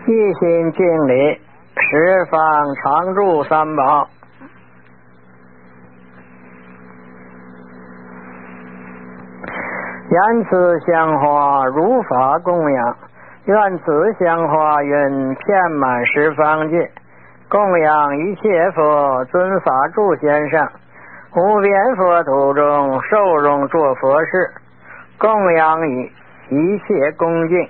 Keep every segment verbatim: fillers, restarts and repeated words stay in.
一心敬礼，十方常住三宝。言此香花如法供养，愿此香花云遍满十方界，供养一切佛尊法住先生，无边佛土中受容作佛事，供养以一切恭敬。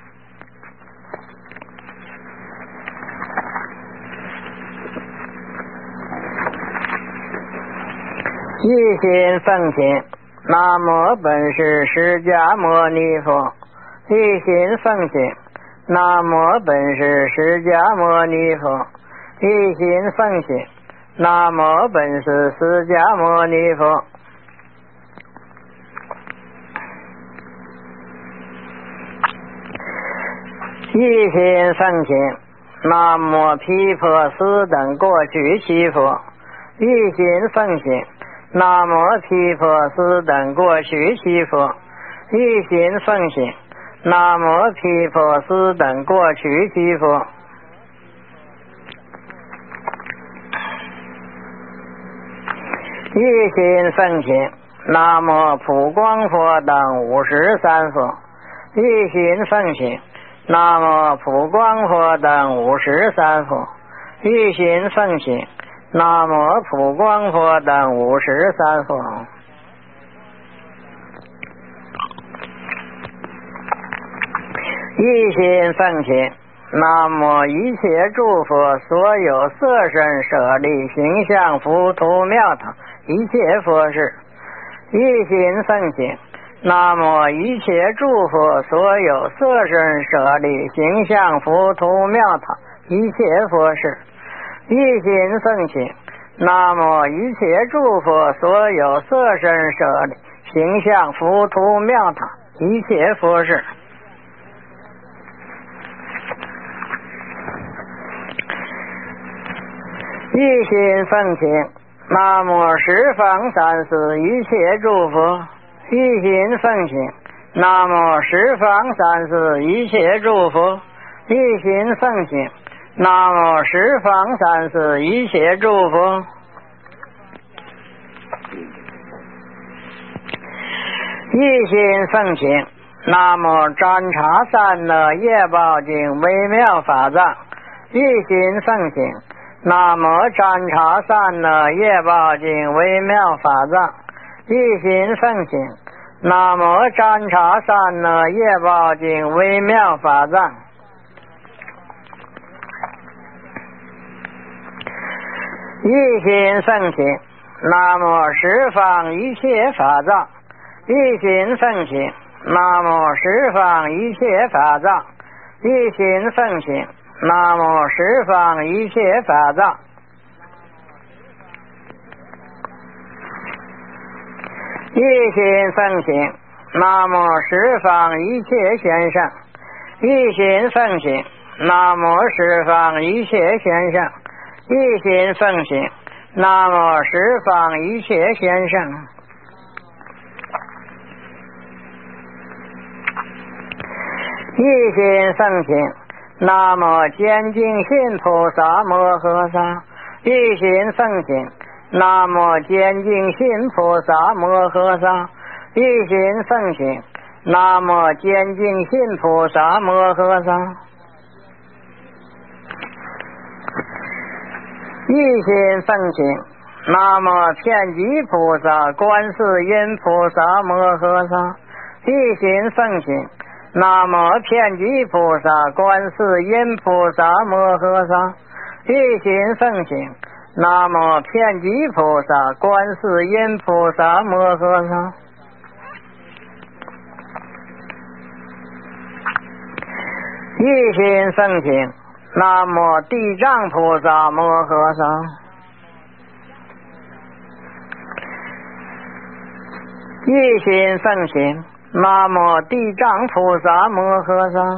一心奉请，南无本师释迦牟尼佛。一心奉请，南无本师释迦牟尼佛。一心奉请，南无本师释迦牟尼佛。一心奉请，南无毗婆斯等过去七佛。一心奉请，南无毗婆斯等过去七佛。一心奉请，南无毗婆斯等过去七佛。一心奉请，南无普光佛等五十三佛。一心奉请，南无普光佛等五十三佛。一心奉请，南无普光佛等五十三佛。一心奉请，南无一切诸佛所有色身舍利形象浮屠妙塔一切佛事。一心奉请，南无一切诸佛所有色身舍利形象浮屠妙塔一切佛事。一心奉请，南无一切诸佛所有色身舍利形象浮屠妙塔一切佛事。一心奉请，南无十方三世一切诸佛。一心奉请，南无十方三世一切诸佛。一心奉请，南无十方三世一切诸佛。一心奉请，南无占察三乐业报经微妙法藏。一心奉请，南无占察三乐业报经微妙法藏。一心奉请，南无占察三乐业报经微妙法藏。一心奉请，南无十方一切法藏。一心奉请，南无十方一切法藏。一心奉请，南无十方一切法藏。一心奉请，南无十方一切贤圣。一心奉请，南无十方一切贤圣。一心奉请，南无十方一切贤圣。一心奉请，南无坚净信菩萨摩诃萨。一心奉请，南无坚净信菩萨摩诃萨。一心奉请，南无坚净信菩萨摩诃萨。一心奉请，南无遍济菩萨观世音菩萨摩诃萨。一心奉请，南无遍济菩萨观世音菩萨摩诃萨。一心奉请，南无遍济菩萨观世音菩萨摩诃萨。一心奉请，南无地藏菩萨摩诃萨。一心奉请，南无地藏菩萨摩诃萨。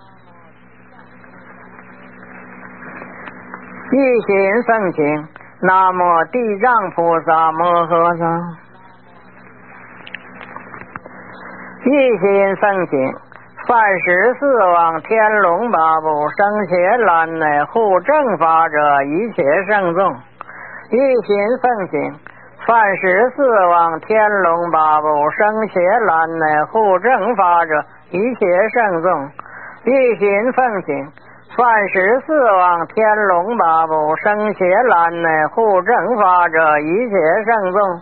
一心奉请，南无地藏菩萨摩诃萨。一心奉请， 犯十四王天龙八部生邪拦内护正法者一切圣众，一心奉行。犯十四王天龙八部生邪拦内护正法者一切圣众，一心奉行。犯十四王天龙八部生邪拦内护正法者一切圣众。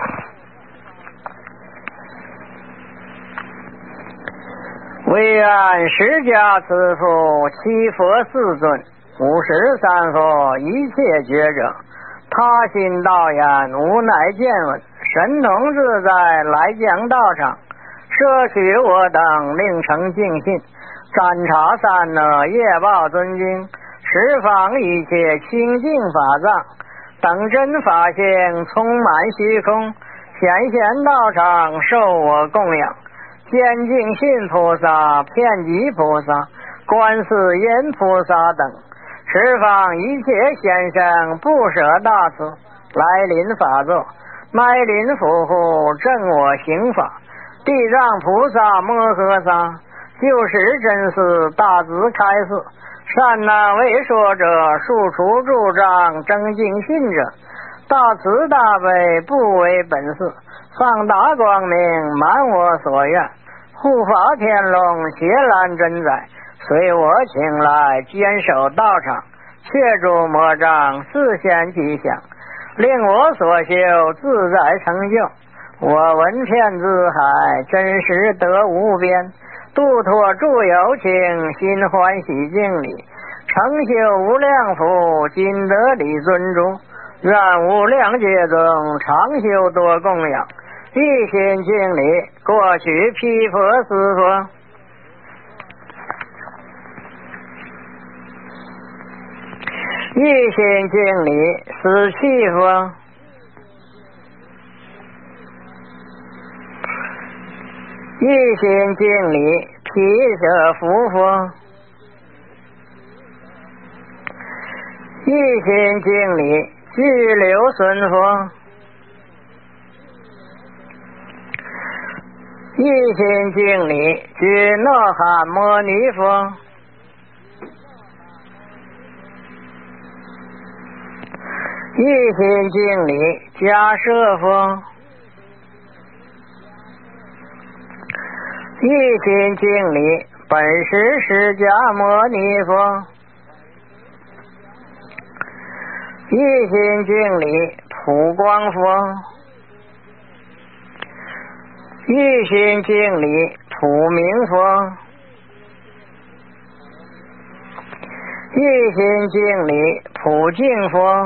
唯愿释迦慈父七佛四尊五十三佛一切觉者，他心道言无乃见闻，神通自在来将道场，摄取我等令成净信，占察三恶业报尊经，十方一切清净法藏，等真法性充满虚空，显现道场受我供养。见净信菩萨、遍及菩萨、观世音菩萨等，十方一切先生不舍大慈，来临法座，来临福护，正我行法。地藏菩萨摩诃萨，救世真嗣大慈开示，善难为说者，数除诸障，正净信者，大慈大悲不为本事，放大光明满我所愿。护法天龙邪拦真宰，随我请来坚守道场，却诸魔障，示现吉祥，令我所修自在成就。我闻遍四海，真实得无边，度脱诸有情，心欢喜敬礼，成就无量福，今得礼尊主，愿无量劫中常修多供养，一心敬礼，过去毗婆尸佛。一心敬礼，死气佛。一心敬礼，毗舍浮佛。一心敬礼，具留孙佛。一心敬礼，具那含摩尼佛。一心敬礼，迦舍佛。一心敬礼，本师释迦牟尼佛。一心敬礼，普光佛。一心敬礼，普明佛。一心敬礼，普净佛。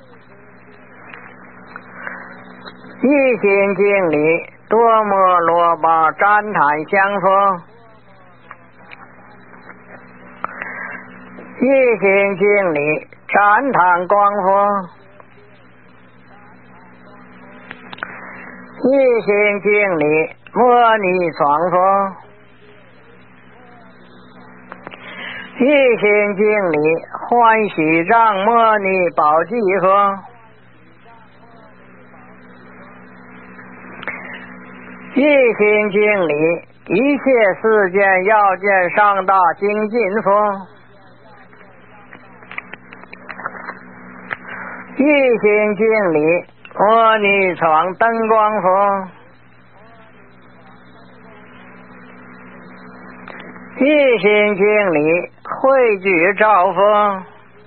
一心敬礼，多摩罗巴旃檀香佛。一心敬礼，旃檀光佛。一心敬礼，摩尼床佛。一心敬礼，欢喜藏摩尼宝积佛。一心敬礼，一切世间要见上大精进佛。一心敬礼，摩尼床灯光佛。一心敬礼，汇聚照佛。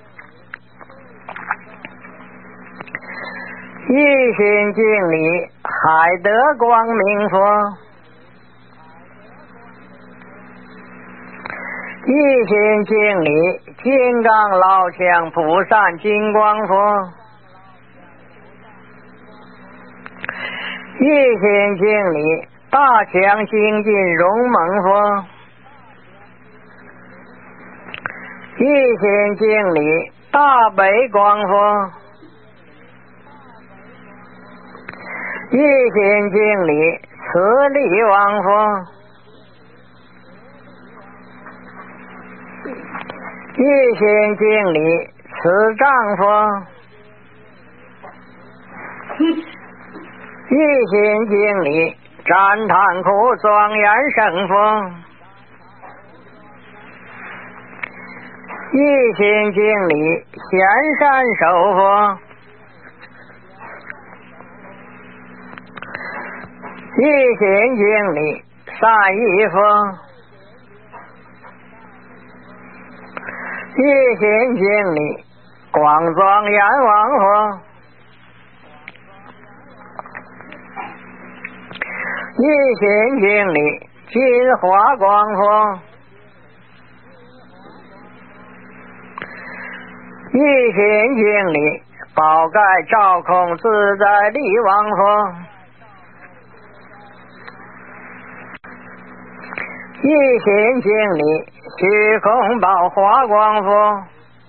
一心敬礼，海德光明佛。一心敬礼，金刚老枪普善金光佛。一心敬礼，大强精进荣蒙佛。一心敬礼，大悲光佛。一心敬礼，慈利王佛。一心敬礼，慈丈佛。一心敬礼，旃檀苦庄严圣佛。 一心经理显山守佛，一心经理善一佛，一心经理广庄阎王佛，一心经理金华光佛，一心经理宝盖照空自在力王佛，一心经理虚空宝华光佛，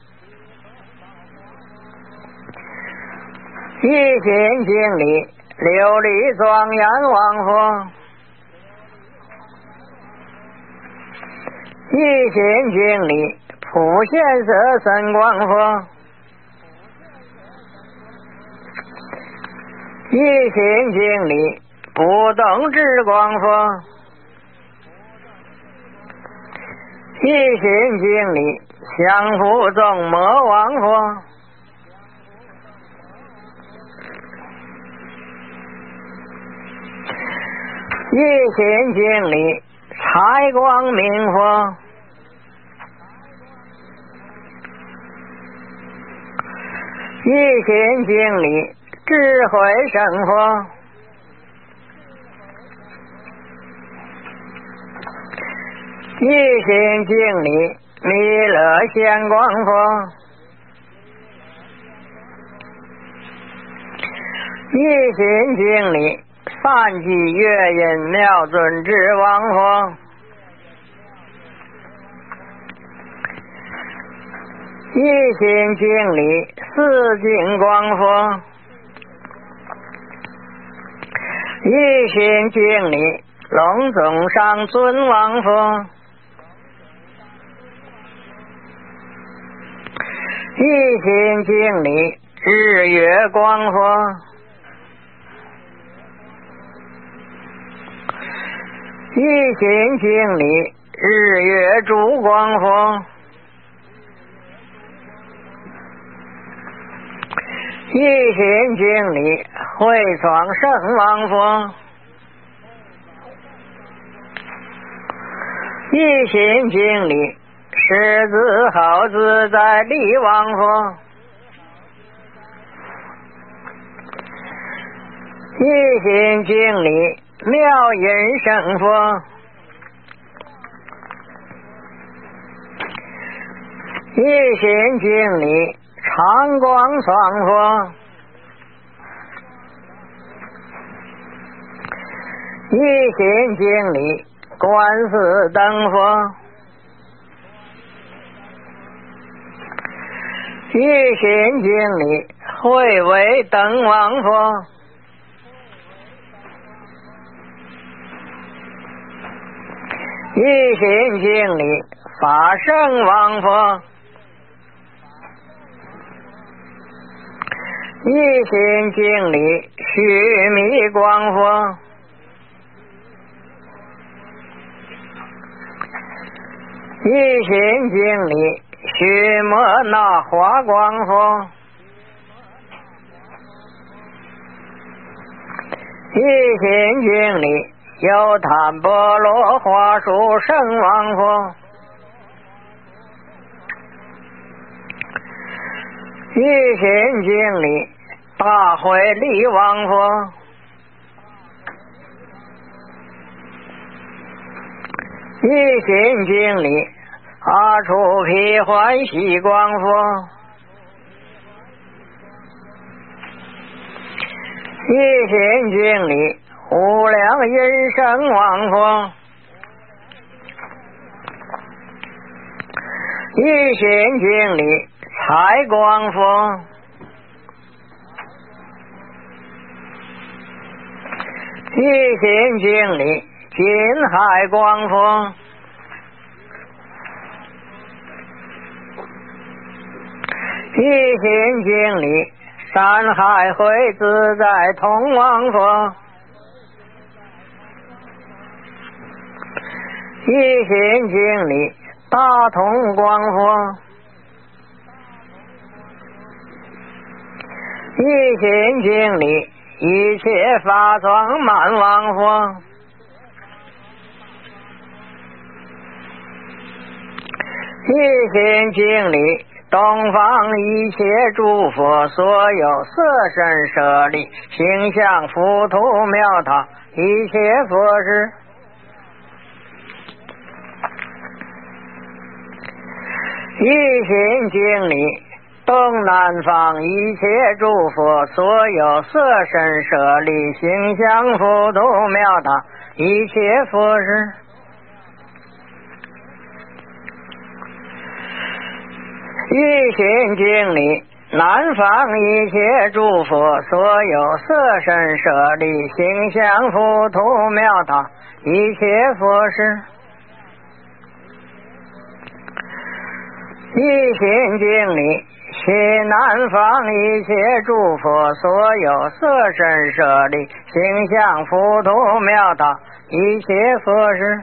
一心经理琉璃庄阎王佛，一心经理普现色神光佛，一心经理不动智光佛，一心经理降伏众魔王佛，一心经理财光明佛，一心经理智慧生佛，一心经理弥勒显光佛，一心经理善济月音妙尊智王佛，一心经理四净光佛，一心经理龙种上尊王佛，一心经理日月光佛，一心经理日月烛光佛，一心经理慧创圣王佛，一心经理狮子好自在力王佛，一心经理妙音声佛，一心经理长光双佛，一心经理观世灯佛，一心经理慧为灯王佛，一心经理法圣王佛，一心经理须弥光佛，一心经理须摩那华光佛，一心经理有坦波罗花树圣王佛，一心经理大会力王佛，一心经理阿处毗欢喜光佛，一心经理无量音声王佛，一心经理财光佛，一心经理金海光佛，一心经理山海会自在通王佛，一心经理大同光佛， 一心经历一切法庄满王佛，一心经历东方一切诸佛，所有色身舍利形象浮屠妙塔一切佛事，一心经历东南方一切诸佛，所有色身舍利形象浮屠妙塔一切佛事，一心经历南方一切诸佛，所有色身舍利形象浮屠妙塔一切佛事，一心经历西南方一切诸佛，所有色身舍利形象浮屠妙塔一切佛事，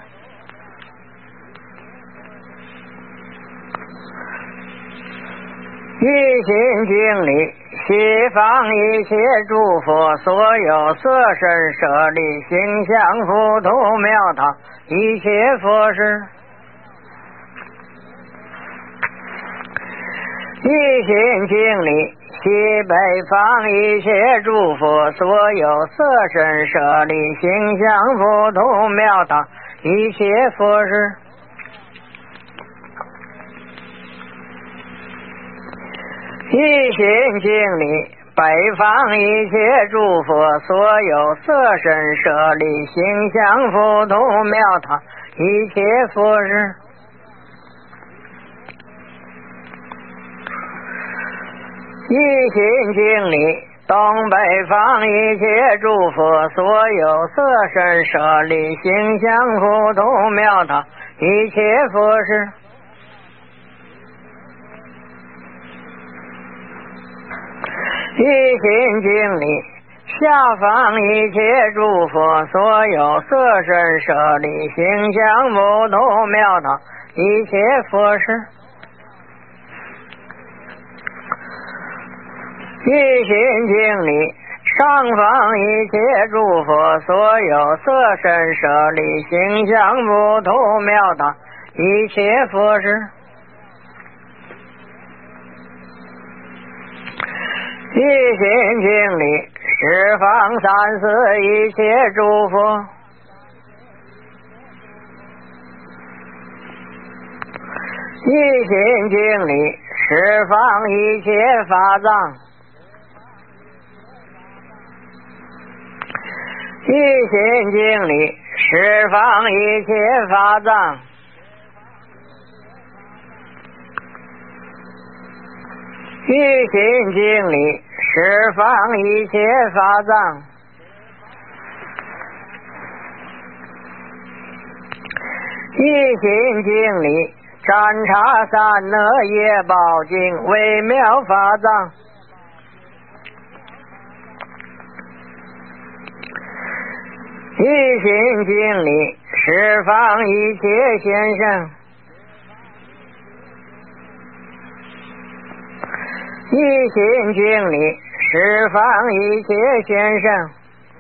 一心经历西方一切诸佛，所有色身舍利形象浮屠妙塔一切佛事，一心经历西北方一切诸佛，所有色身舍利形象浮屠妙塔一切佛事，一心经历北方一切诸佛，所有色身舍利形象浮屠妙塔一切佛事，一心经历东北方一切诸佛，所有色身舍利形象浮屠妙塔一切佛事，一心经历下方一切诸佛，所有色身舍利形象浮屠妙塔一切佛事，一心经历上方一切诸佛，所有色身舍利形象浮屠妙塔一切佛事，一心经历十方三世一切诸佛，一心经历十方一切法藏，一心经历十方一切法藏，一心经历十方一切法藏，一心经历占察三那耶宝经微妙法藏，一心经历十方一切先生，一心经历十方一切先生，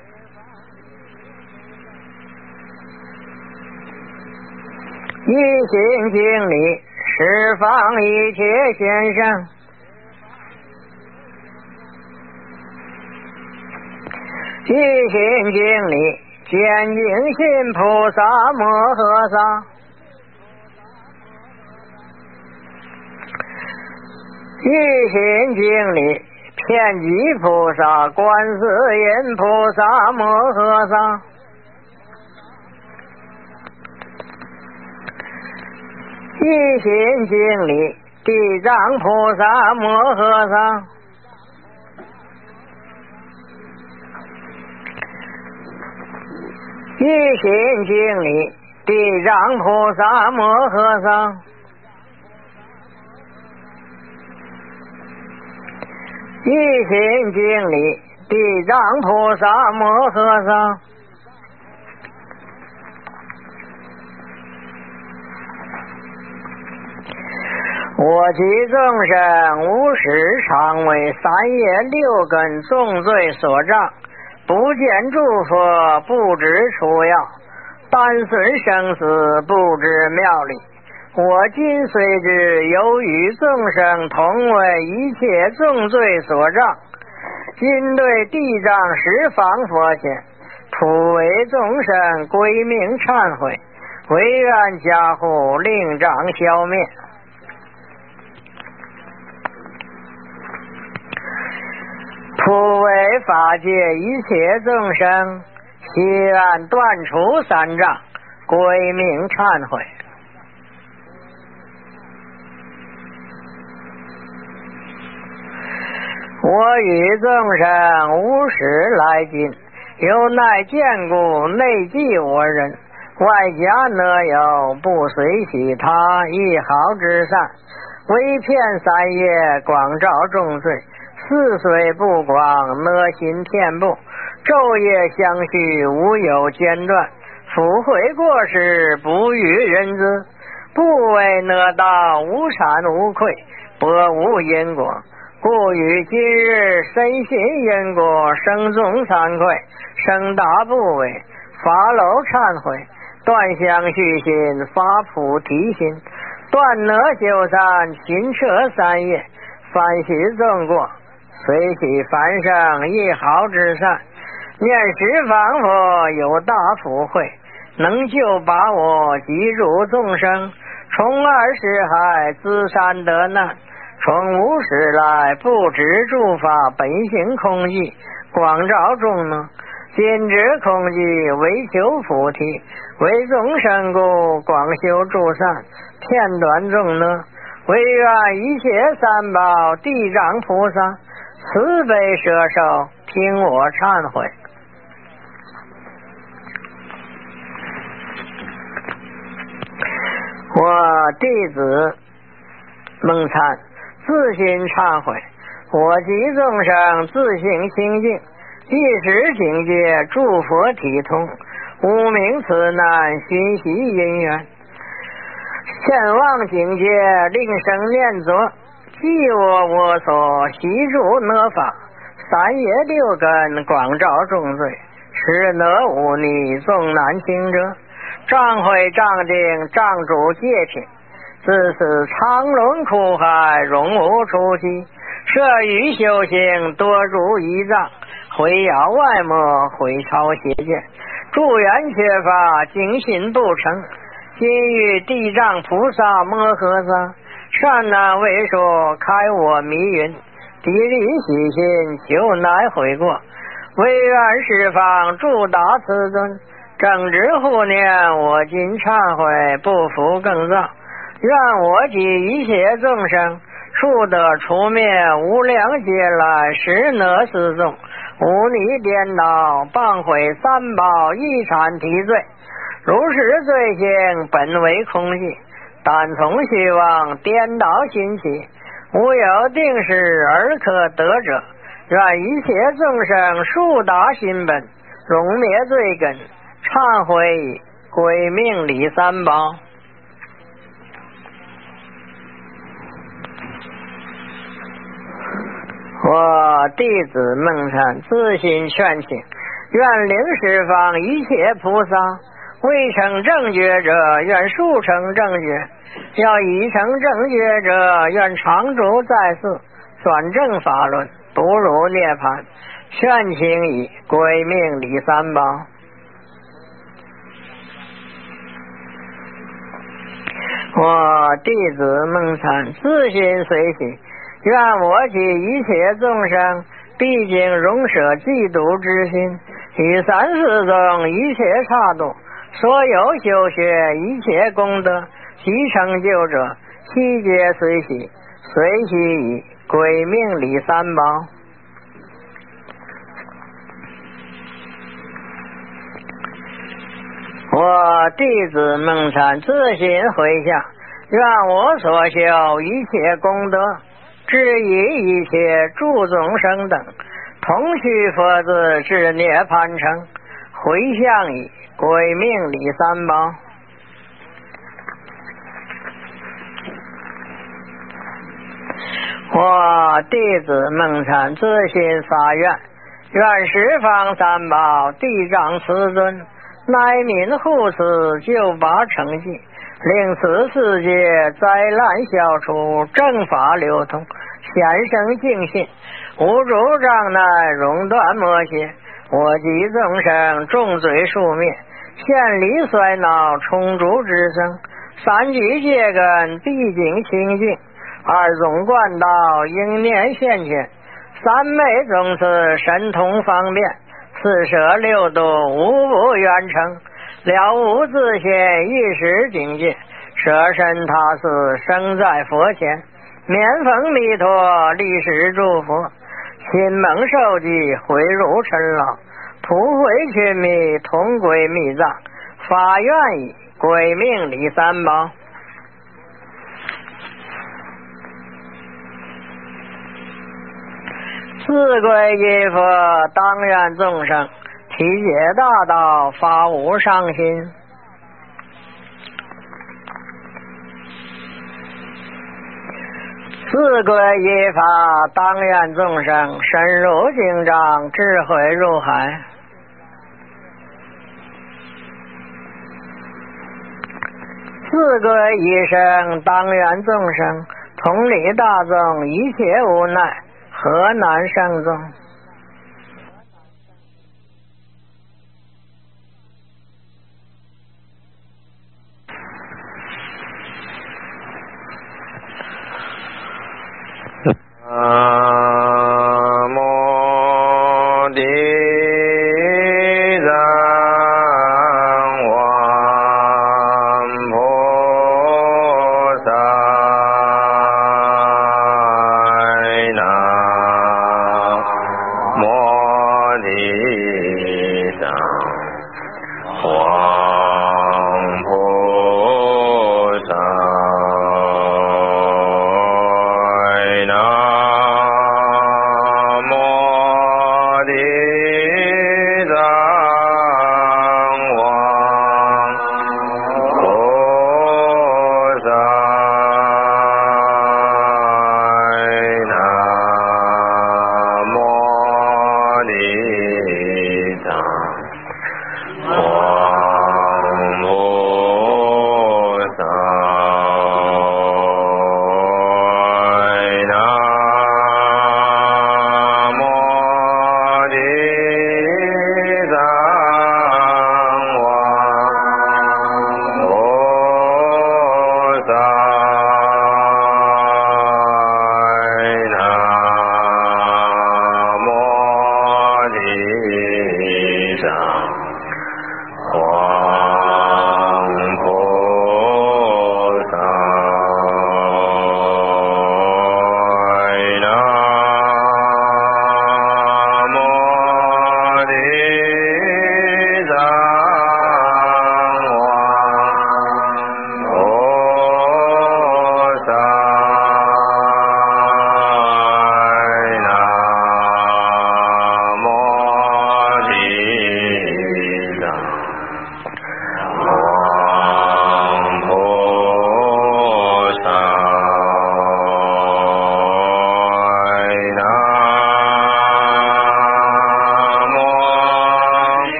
一心经历十方一切先生，一心经历见净心菩萨摩诃萨，一心经历遍济菩萨观世音菩萨摩诃萨，一心经历地藏菩萨摩诃萨，一心经历地藏菩萨摩诃萨，一心经历地藏菩萨摩诃萨， 我及众生无始常为三业六根重罪所障，不见诸佛不知出药，单损生死不知妙理。我今虽知由于众生同为一切重罪所障，今对地藏十方佛前普为众生归命忏悔，唯愿加护令障消灭。普为法界一切众生，希愿断除三障，归命忏悔。我与众生无始来今，有乃见故内记我人，外加呢有不随喜他一毫之善，唯骗三业广照众罪，四水不广呢心遍布，昼夜相续无有间断，福慧过失不与人知，不为呢道无惭无愧，薄无因果，故于今日深信因果，生中惭愧，生大不为，发楼忏悔，断相续心，发菩提心，断呢修善，勤彻三业，反息众过，随喜凡生一毫之善，念十方佛有大福慧，能救把我及入众生，从二十海自善得难，从无始来不知诸法本性空寂，广照众呢，今知空寂为求菩提，为众生故广修诸善，片短众呢，唯愿一切三宝地藏菩萨慈悲摄受，听我忏悔。我弟子蒙参自心忏悔，我及众生自性清净，一时境界诸佛体通，无名此难寻习因缘，现望境界令生念作，即我我所习住呢法，三业六根广照众罪，是呢无逆众难行者，障慧障定障主戒品，自此常轮苦海容无出期，摄于修行多入一障，毁咬外魔毁超邪见，助缘缺乏精心不成，今遇地藏菩萨摩诃萨，善难为说开我迷云，地理喜心求乃悔过，唯愿十方助大慈尊，正直护念我今忏悔，不负更造，愿我及一切众生速得除灭无量劫来实呢思众，无逆颠倒谤毁三宝一禅体罪，如是罪行本为空寂，但从虚妄颠倒心起，无有定势而可得者，愿一切众生速达心本，容灭罪根，忏悔已，归命礼三宝。我弟子孟参自心劝请，愿领十方一切菩萨，未成正觉者愿速成正觉，要已成正觉者愿常住在世，转正法轮，不入涅槃，劝请已，归命礼三宝。我弟子孟参自心随喜，愿我及一切众生毕竟容舍嫉妒之心，于三世中一切刹度，所有修学一切功德及成就者，悉皆随喜，随喜已，归命礼三宝。我弟子孟参自心回向，愿我所修一切功德，至于一切诸众生等，同须佛子至涅槃城，回向已，归命礼三宝。 我弟子蒙参自心发愿，愿十方三宝地藏慈尊，乃民护持救拔成绩，令此世界灾难消除，正法流通，显生净信，无主障碍熔断魔邪，我及众生重罪数灭，现离衰恼充足之生，三聚戒根毕竟清净，二种贯道应念现前，三昧宗次神通方便，四摄六度无不圆成，了无自现一时境界，舍身他死生在佛前，面逢弥陀历史诸佛，亲蒙受记回入尘劳，普惠群密同归密藏，发愿以归命礼三宝。自归依佛当愿众生，体解大道发无上心。自归依法当愿众生，深入经藏智慧入海。自归一生当愿众生，同理大众一切无奈，何难胜众？ 南无地藏王菩萨，南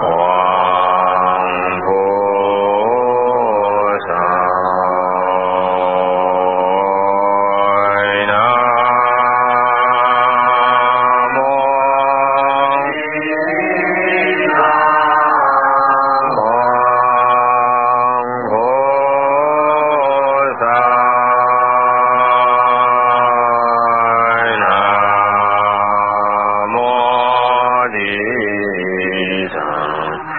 地上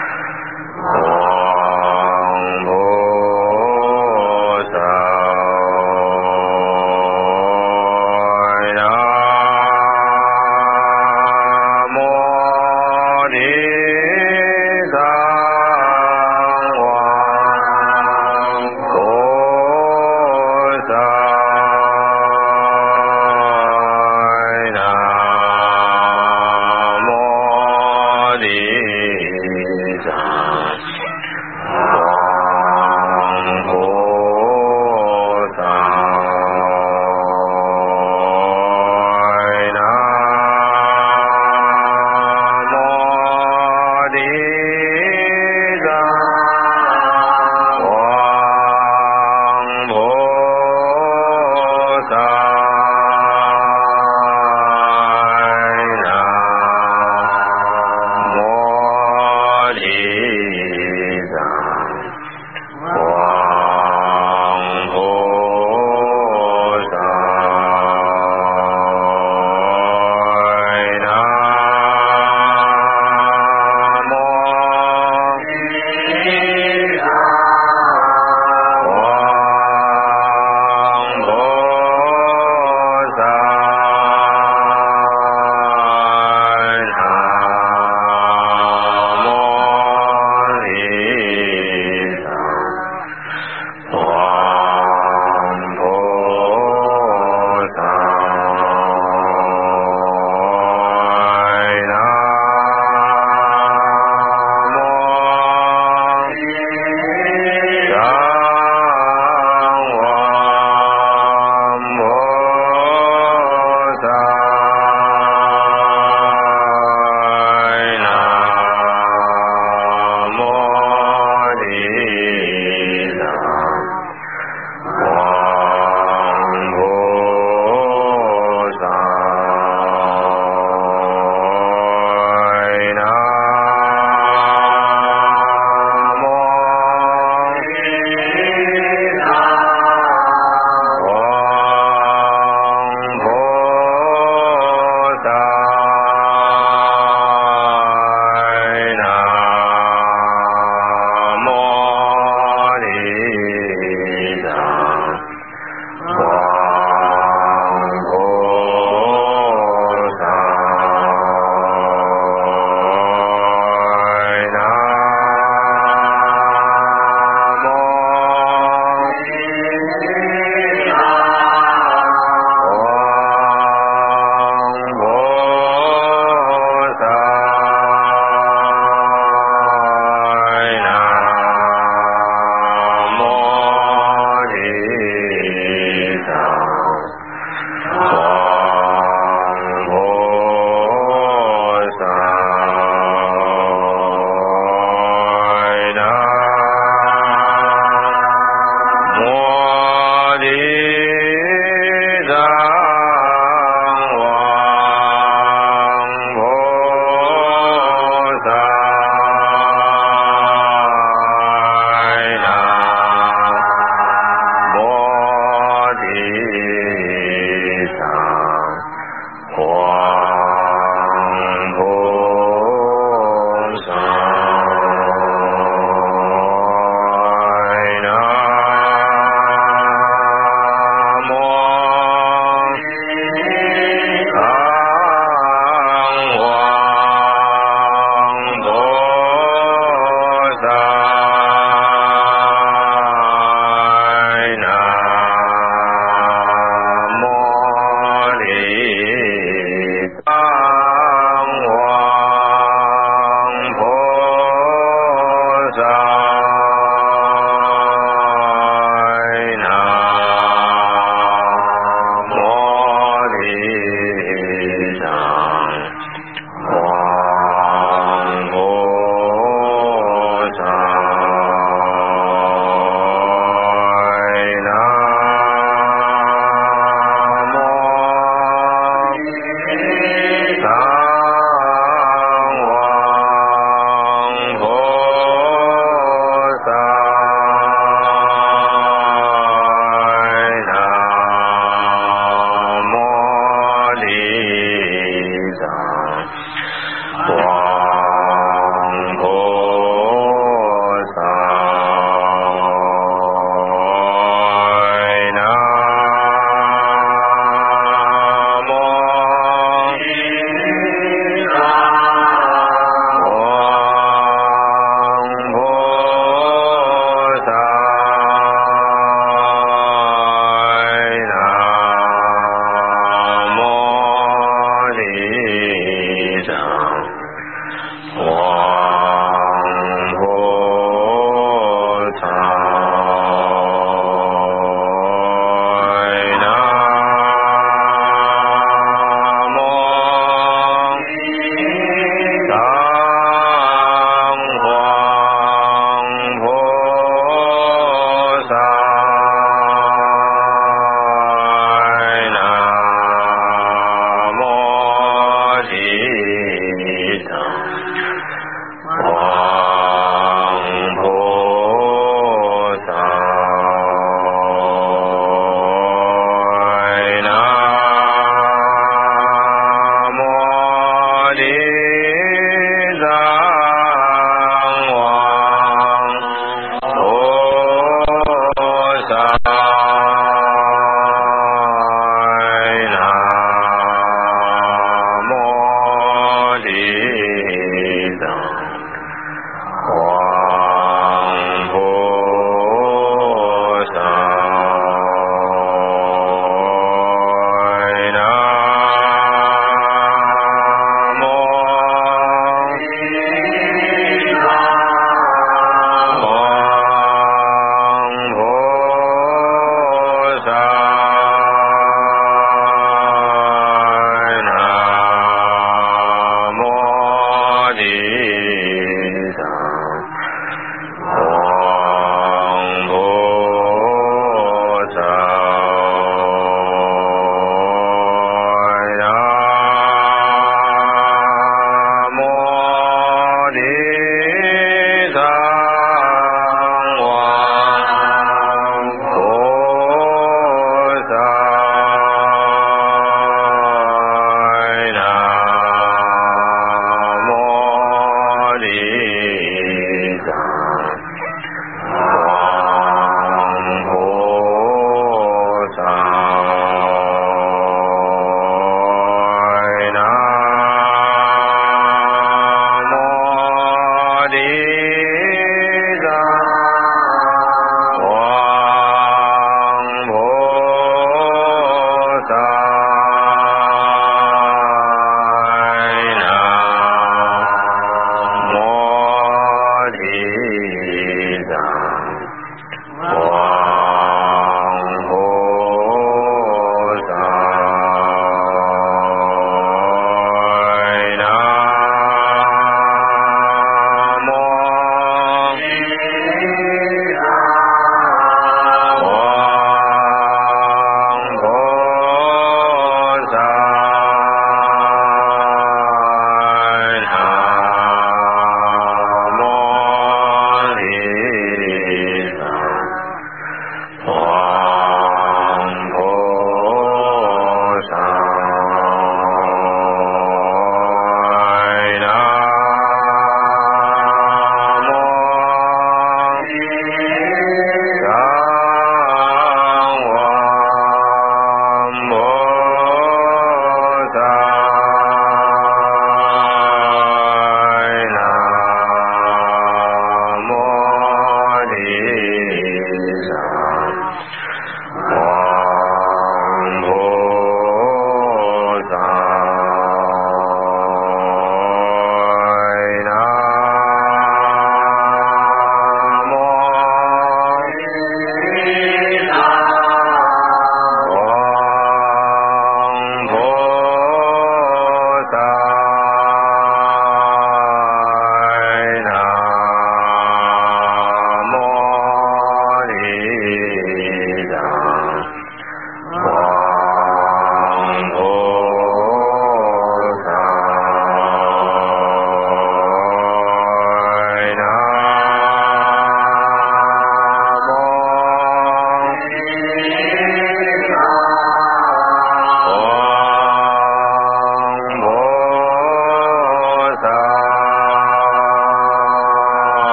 地